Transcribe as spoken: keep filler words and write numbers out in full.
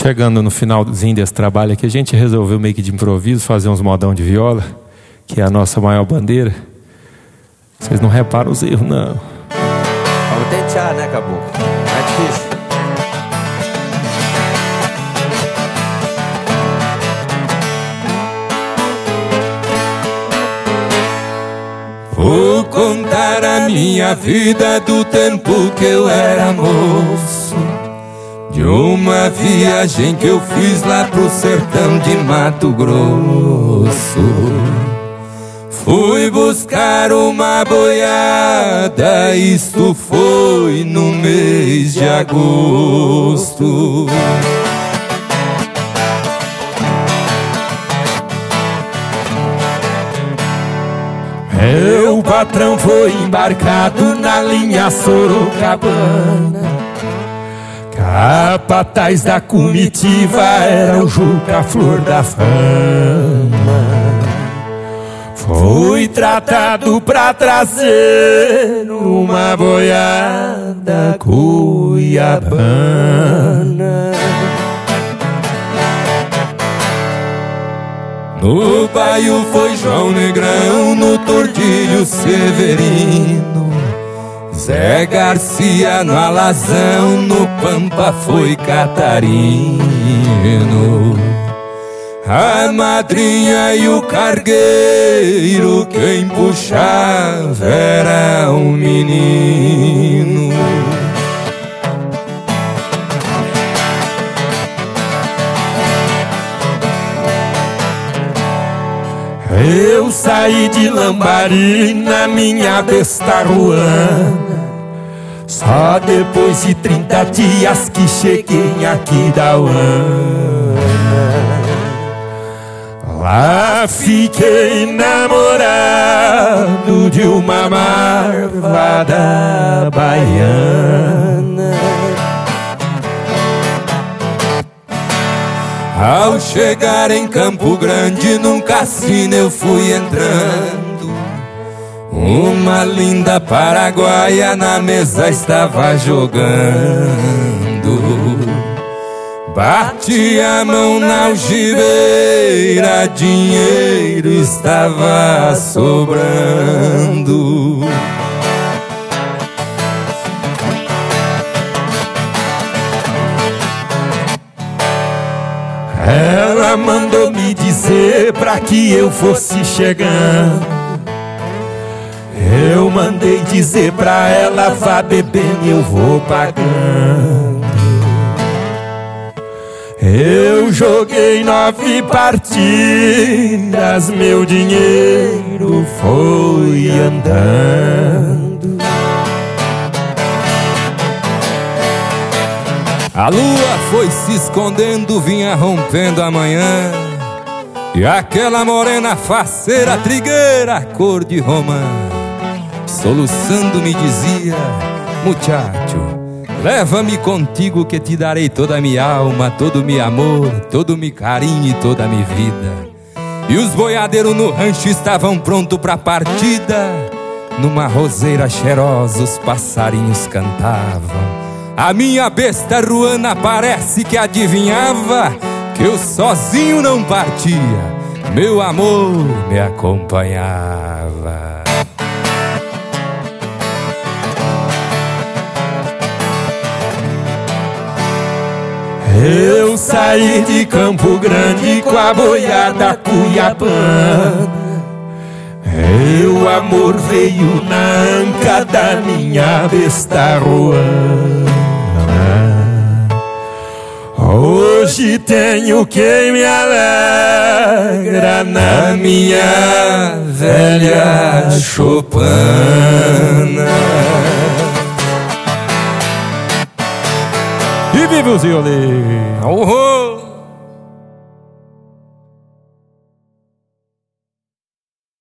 chegando no finalzinho desse trabalho aqui, a gente resolveu meio que de improviso fazer uns modão de viola, que é a nossa maior bandeira. Vocês não reparam os erros, não. Vamos tentar, né, caboclo? É difícil. Vou contar a minha vida do tempo que eu era moço, de uma viagem que eu fiz lá pro sertão de Mato Grosso. Fui buscar uma boiada, isto foi no mês de agosto. Meu patrão foi embarcado na linha Sorocabana, capataz da comitiva era o Juca Flor da Fama. Fui tratado pra trazer uma boiada cuiabana. No baio foi João Negrão, no Tordilho Severino, Zé Garcia no Alazão, no Pampa foi Catarino. A madrinha e o cargueiro, quem puxava era um menino. Eu saí de Lambari na minha besta ruana, só depois de trinta dias que cheguei aqui da Uana. Lá fiquei namorado de uma marvada baiana. Ao chegar em Campo Grande, num cassino eu fui entrando. Uma linda paraguaia na mesa estava jogando. Bati a mão na algibeira, dinheiro estava sobrando. Ela mandou me dizer pra que eu fosse chegando. Eu mandei dizer pra ela, vá bebendo, eu vou pagando. Eu joguei nove partidas, meu dinheiro foi andando. A lua foi se escondendo, vinha rompendo a manhã, e aquela morena faceira, trigueira, cor de romã, soluçando me dizia, muchacho, leva-me contigo que te darei toda a minha alma, todo o meu amor, todo o meu carinho e toda a minha vida. E os boiadeiros no rancho estavam prontos pra partida. Numa roseira cheirosa os passarinhos cantavam. A minha besta ruana parece que adivinhava que eu sozinho não partia, meu amor me acompanhava. Eu saí de Campo Grande com a boiada cuiabana. Meu amor veio na anca da minha besta ruana. Hoje tenho quem me alegra na minha velha choupana. E vive os violeiros! Oh, oh.